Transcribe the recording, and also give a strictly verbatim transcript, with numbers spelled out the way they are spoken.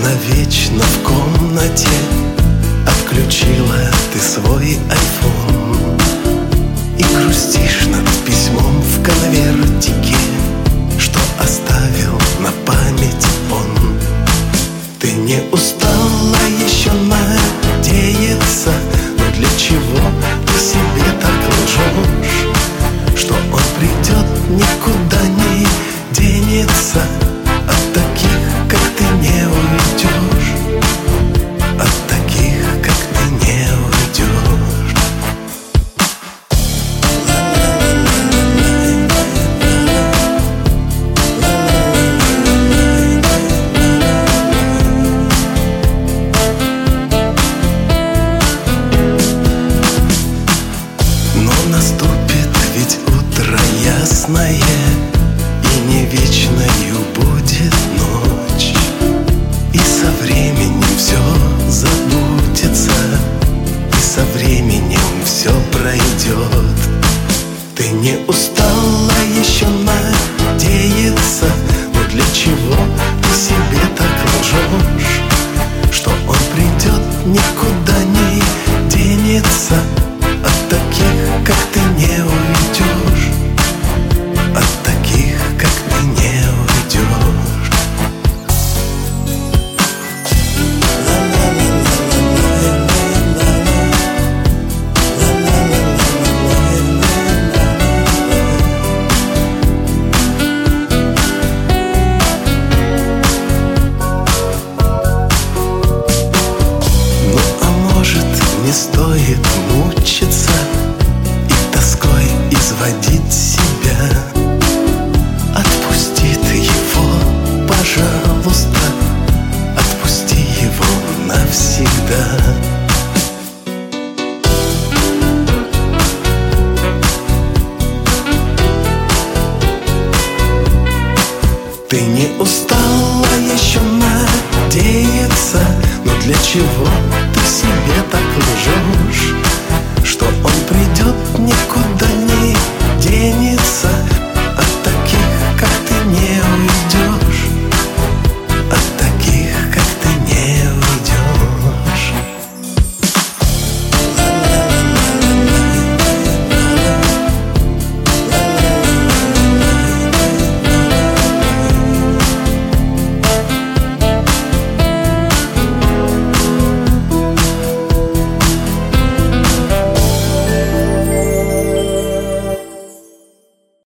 навечно в комнате отключила ты свой айфон и грустишь над письмом в конвертике, что оставил на память он. Ты не устала еще надеяться, но для чего ты себе так лжешь, что он придет, никуда не денется, от таких, как ты, не уйдешь, от таких, как ты, не уйдешь. Но наступит ведь утро ясное, и не вечною будет ночь, и со временем все забудется, и со временем все пройдет. Ты не устала еще надеяться, но для чего ты себе так лжешь, что он придет, никуда не денется, от таких, как ты, не уйдешь, от таких, как ты, не уйдешь. Ну а может, не стоит мучиться и тоской изводить себя? Отпусти ты его, пожалуйста, отпусти его навсегда. Ты не устала еще надеяться, но для чего